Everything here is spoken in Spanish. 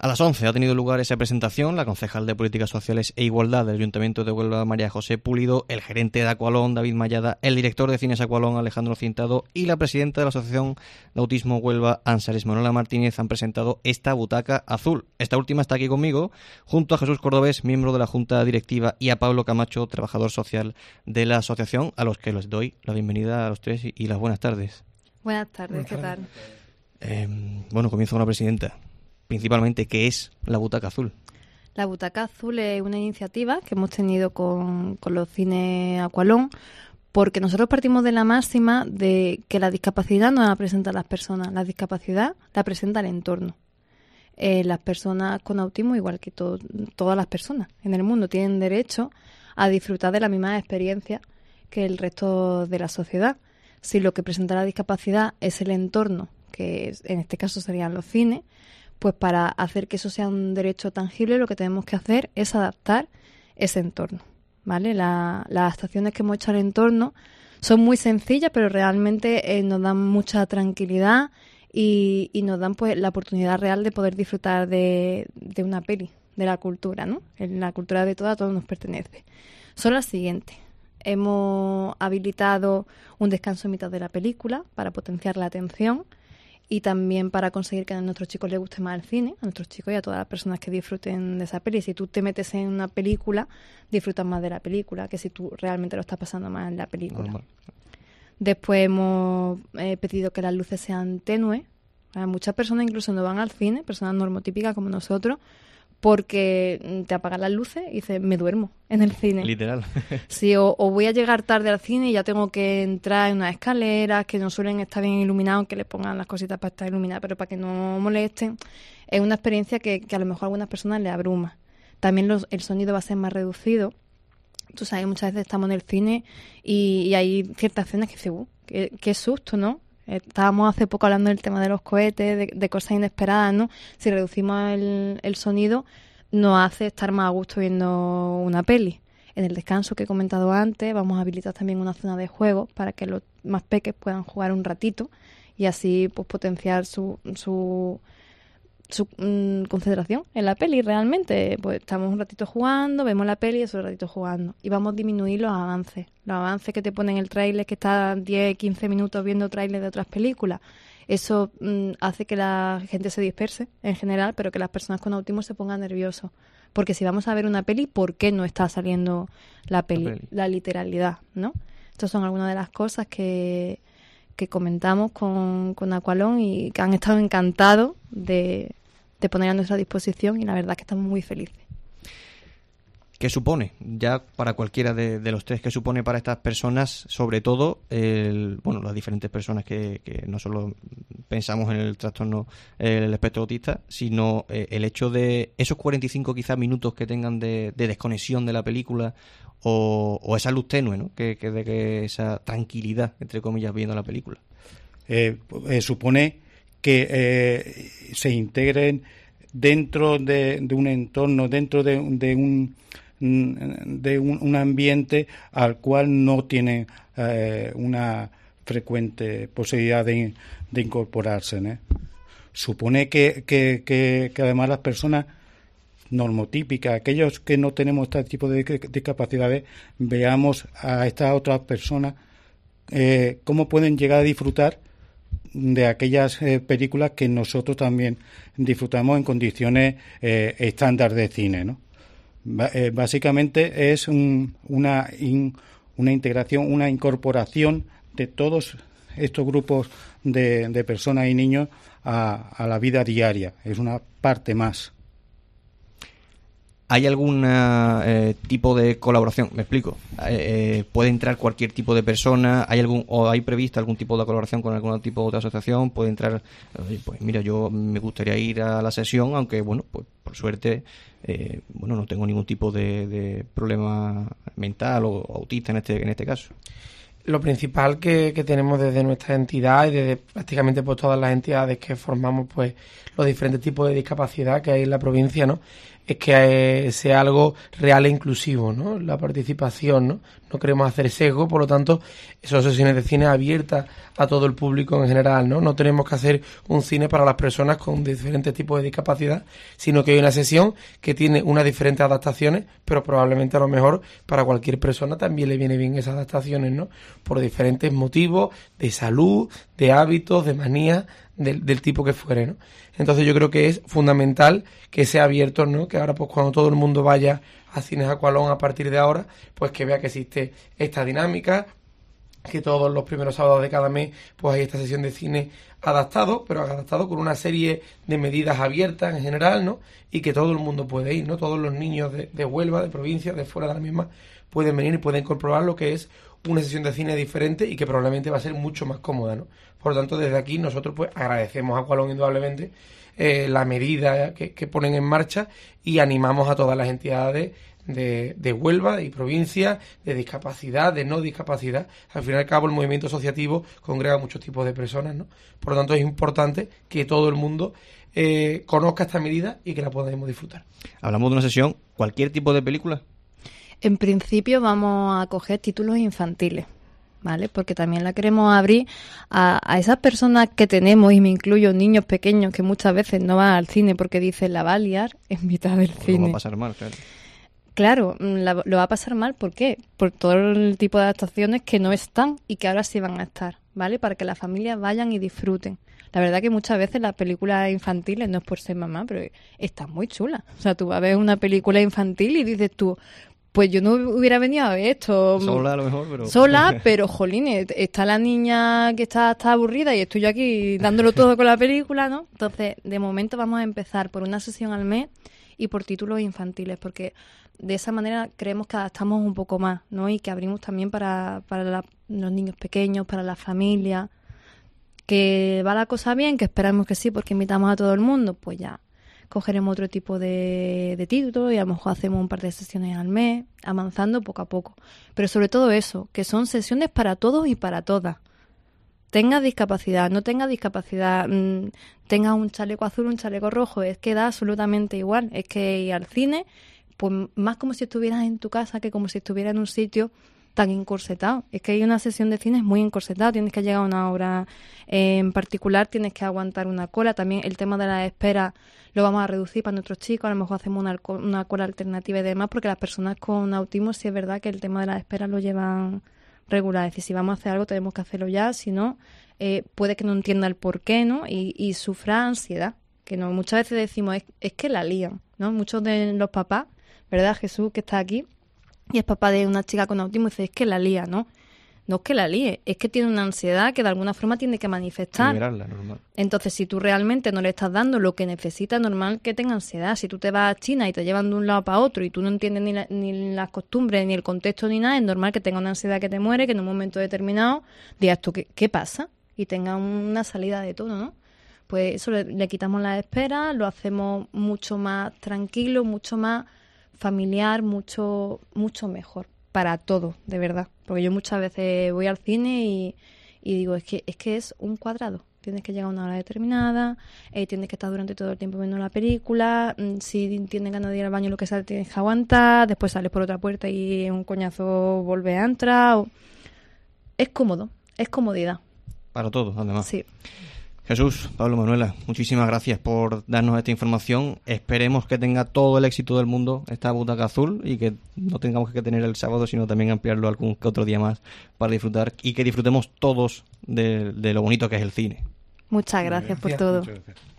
A las 11 ha tenido lugar esa presentación. La concejal de Políticas Sociales e Igualdad del Ayuntamiento de Huelva, María José Pulido, el gerente de Aqualón, David Mallada, el director de Cines Aqualón, Alejandro Cintado, y la presidenta de la Asociación de Autismo Huelva, Ánsares, Manuela Martínez, han presentado esta butaca azul. Esta última está aquí conmigo, junto a Jesús Cordobés, miembro de la Junta Directiva, y a Pablo Camacho, trabajador social de la asociación, a los que les doy la bienvenida a los tres y las buenas tardes. Buenas tardes, ¿qué tal? Bueno, comienzo con la presidenta. Principalmente, ¿qué es la Butaca Azul? La Butaca Azul es una iniciativa que hemos tenido con los cines Aqualón, porque nosotros partimos de la máxima de que la discapacidad no la presentan las personas, la discapacidad la presenta el entorno. Las personas con autismo, igual que todas las personas en el mundo, tienen derecho a disfrutar de la misma experiencia que el resto de la sociedad. Si lo que presenta la discapacidad es el entorno, que en este caso serían los cines, pues para hacer que eso sea un derecho tangible, lo que tenemos que hacer es adaptar ese entorno, ¿vale? Las adaptaciones que hemos hecho al entorno son muy sencillas, pero realmente nos dan mucha tranquilidad y nos dan pues la oportunidad real de poder disfrutar de una peli, de la cultura, ¿no? La cultura de todos nos pertenece. Son las siguientes. Hemos habilitado un descanso en mitad de la película para potenciar la atención y también para conseguir que a nuestros chicos les guste más el cine, a nuestros chicos y a todas las personas que disfruten de esa peli. Si tú te metes en una película, disfrutas más de la película que si tú realmente lo estás pasando más en la película. Normal. Después hemos pedido que las luces sean tenues. Muchas personas incluso no van al cine, personas normotípicas como nosotros, porque te apagan las luces y dices, me duermo en el cine. Literal. Sí, o voy a llegar tarde al cine y ya tengo que entrar en unas escaleras que no suelen estar bien iluminadas, aunque les pongan las cositas para estar iluminadas, pero para que no molesten. Es una experiencia que a lo mejor a algunas personas les abruma. También el sonido va a ser más reducido. Tú sabes, muchas veces estamos en el cine y hay ciertas escenas que dices, qué susto, ¿no? Estábamos hace poco hablando del tema de los cohetes, de cosas inesperadas, ¿no? Si reducimos el sonido, nos hace estar más a gusto viendo una peli. En el descanso que he comentado antes, vamos a habilitar también una zona de juego para que los más peques puedan jugar un ratito y así pues potenciar su concentración en la peli realmente. Pues estamos un ratito jugando, vemos la peli y eso un ratito jugando. Y vamos a disminuir los avances que te ponen el tráiler, que está 10, 15 minutos viendo tráiler de otras películas. Eso hace que la gente se disperse en general, pero que las personas con autismo se pongan nerviosos. Porque si vamos a ver una peli, ¿por qué no está saliendo la peli? La literalidad, ¿no? Estas son algunas de las cosas que comentamos con Aqualón y que han estado encantados de poner a nuestra disposición y la verdad es que estamos muy felices. ¿Qué supone, ya para cualquiera de los tres, qué supone para estas personas, sobre todo, las diferentes personas que no solo pensamos en el trastorno, el espectro autista, sino el hecho de esos 45 quizás minutos que tengan de desconexión de la película o esa luz tenue, ¿no? que esa tranquilidad, entre comillas, viendo la película? Supone que se integren dentro de un entorno, dentro de un ambiente al cual no tienen una frecuente posibilidad de incorporarse, ¿no? Supone que además las personas normotípicas, aquellos que no tenemos este tipo de discapacidades, veamos a estas otras personas cómo pueden llegar a disfrutar de aquellas películas que nosotros también disfrutamos en condiciones estándar de cine, ¿no? Básicamente es una integración, una incorporación de todos estos grupos de personas y niños a la vida diaria. Es una parte más. ¿Hay algún tipo de colaboración? Me explico. ¿Puede entrar cualquier tipo de persona? ¿Hay previsto algún tipo de colaboración con algún tipo de asociación? ¿Puede entrar? Pues mira, yo me gustaría ir a la sesión, aunque bueno, pues por suerte, no tengo ningún tipo de problema mental o autista en este caso. Lo principal que tenemos desde nuestra entidad y desde prácticamente pues todas las entidades que formamos pues los diferentes tipos de discapacidad que hay en la provincia, ¿no? Es que sea algo real e inclusivo, ¿no? La participación, ¿no? no queremos hacer sesgo, por lo tanto, son sesiones de cine abiertas a todo el público en general, ¿no? No tenemos que hacer un cine para las personas con diferentes tipos de discapacidad, sino que hay una sesión que tiene unas diferentes adaptaciones, pero probablemente a lo mejor para cualquier persona también le viene bien esas adaptaciones, ¿no? Por diferentes motivos de salud, de hábitos, de manías, del tipo que fuere, ¿no? Entonces yo creo que es fundamental que sea abierto, ¿no? Que ahora pues cuando todo el mundo vaya a Cines Aqualón a partir de ahora, pues que vea que existe esta dinámica, que todos los primeros sábados de cada mes pues hay esta sesión de cine adaptado, pero adaptado con una serie de medidas abiertas en general, ¿no? Y que todo el mundo puede ir, ¿no? Todos los niños de Huelva, de provincia, de fuera de la misma, pueden venir y pueden comprobar lo que es una sesión de cine diferente y que probablemente va a ser mucho más cómoda, ¿no? Por lo tanto, desde aquí nosotros pues agradecemos a Aqualón indudablemente la medida que ponen en marcha y animamos a todas las entidades de Huelva y provincia, de discapacidad, de no discapacidad. Al fin y al cabo el movimiento asociativo congrega muchos tipos de personas, ¿no? Por lo tanto es importante que todo el mundo conozca esta medida y que la podamos disfrutar. Hablamos de una sesión, cualquier tipo de película. En principio vamos a coger títulos infantiles, ¿vale? Porque también la queremos abrir a esas personas que tenemos, y me incluyo niños pequeños que muchas veces no van al cine porque dicen la va a liar en mitad del cine. Lo va a pasar mal, claro. Claro, lo va a pasar mal, ¿por qué? Por todo el tipo de adaptaciones que no están y que ahora sí van a estar, ¿vale? Para que las familias vayan y disfruten. La verdad que muchas veces las películas infantiles, no es por ser mamá, pero están muy chulas. O sea, tú vas a ver una película infantil y dices tú, pues yo no hubiera venido a ver esto. Sola a lo mejor, pero... Sola, pero jolines, está la niña que está aburrida y estoy yo aquí dándolo todo con la película, ¿no? Entonces, de momento vamos a empezar por una sesión al mes y por títulos infantiles, porque de esa manera creemos que adaptamos un poco más, ¿no? Y que abrimos también para los niños pequeños, para la familia. Que va la cosa bien, que esperamos que sí, porque invitamos a todo el mundo, pues ya cogeremos otro tipo de título y a lo mejor hacemos un par de sesiones al mes, avanzando poco a poco. Pero sobre todo eso, que son sesiones para todos y para todas. Tenga discapacidad, no tenga discapacidad, tenga un chaleco azul, un chaleco rojo, es que da absolutamente igual. Es que ir al cine, pues más como si estuvieras en tu casa que como si estuvieras en un sitio tan encorsetado. Es que hay una sesión de cine muy encorsetada, tienes que llegar a una hora en particular, tienes que aguantar una cola. También el tema de la espera lo vamos a reducir para nuestros chicos, a lo mejor hacemos una cola alternativa y demás, porque las personas con autismo sí es verdad que el tema de la espera lo llevan regular. Es decir, si vamos a hacer algo tenemos que hacerlo ya, si no, puede que no entienda el por qué, ¿no? Y sufra ansiedad, que no muchas veces decimos, es que la lían, ¿no? Muchos de los papás, ¿verdad? Jesús, que está aquí, y es papá de una chica con autismo, y dice, es que la lía, ¿no? No es que la líe, es que tiene una ansiedad que de alguna forma tiene que manifestar. Liberarla, normal. Entonces, si tú realmente no le estás dando lo que necesita, normal que tenga ansiedad. Si tú te vas a China y te llevan de un lado para otro y tú no entiendes ni las costumbres, ni el contexto, ni nada, es normal que tenga una ansiedad que te muere, que en un momento determinado digas tú, ¿qué pasa? Y tenga una salida de tono, ¿no? Pues eso, le quitamos la espera, lo hacemos mucho más tranquilo, mucho más familiar, mucho mejor para todo, de verdad. Porque yo muchas veces voy al cine y digo, es que es un cuadrado. Tienes que llegar a una hora determinada, tienes que estar durante todo el tiempo viendo la película, si tienes ganas de ir al baño, lo que sea, tienes que aguantar, después sales por otra puerta y un coñazo vuelve a entrar. Es cómodo, es comodidad. Para todo, además. Sí. Jesús, Pablo, Manuela, muchísimas gracias por darnos esta información. Esperemos que tenga todo el éxito del mundo esta butaca azul y que no tengamos que tener el sábado, sino también ampliarlo algún que otro día más para disfrutar y que disfrutemos todos de lo bonito que es el cine. Muchas gracias por todo. Muchas gracias.